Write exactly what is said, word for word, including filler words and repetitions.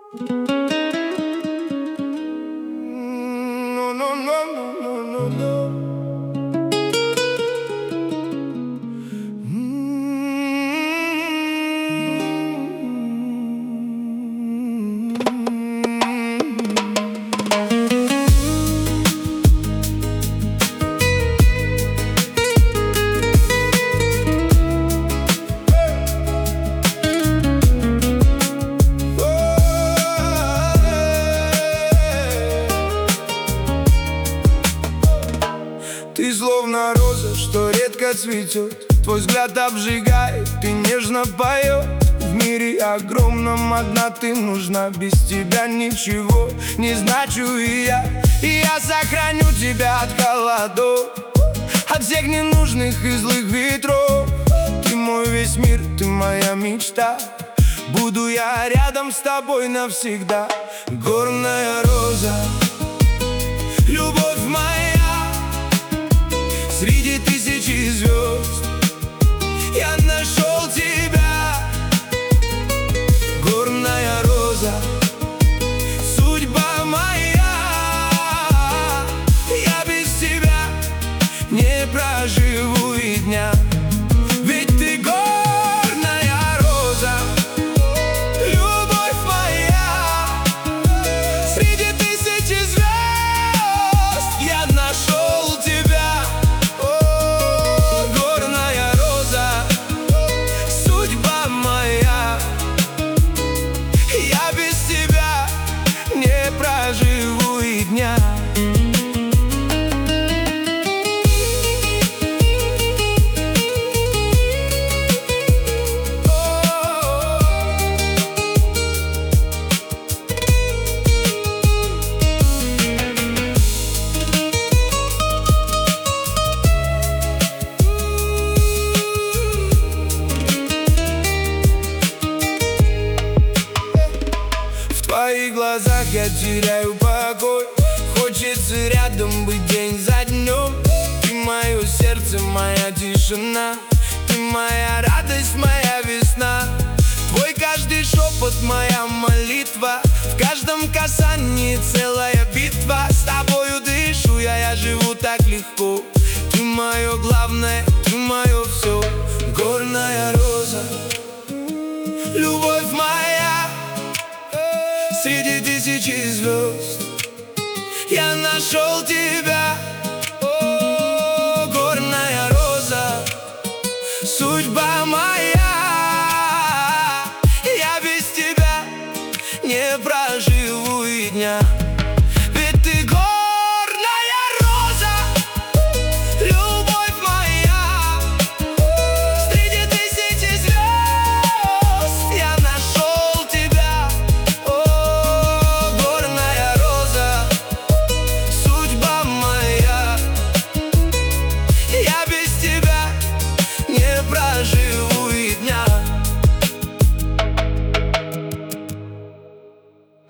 No, no, no, no, no, no. Ты словно роза, что редко цветет. Твой взгляд обжигает, ты нежно поешь. В мире огромном одна ты нужна. Без тебя ничего не значу и я. И я сохраню тебя от холодов, от всех ненужных и злых ветров. Ты мой весь мир, ты моя мечта. Буду я рядом с тобой навсегда. Горная роза, любовь моя, среди тысячи звезд я нашел тебя. Горная роза, судьба моя. Я без тебя не проживу и дня. Ведь ты горная роза, любовь моя, среди тысячи звезд я нашел тебя. О, горная роза, судьба моя. Я без тебя не проживу и дня. В твоих глазах я теряю покой. Хочется рядом быть день за днем. Ты мое сердце, моя тишина. Ты моя радость, моя весна. Твой каждый шепот, моя молитва. В каждом касании целая битва. С тобою дышу я, я живу так легко. Ты мое главное, ты мое все. Горная роза, любовь моя, среди тысячи звезд я нашел тебя. О, горная роза, судьба моя. Я без тебя не проживу и дня.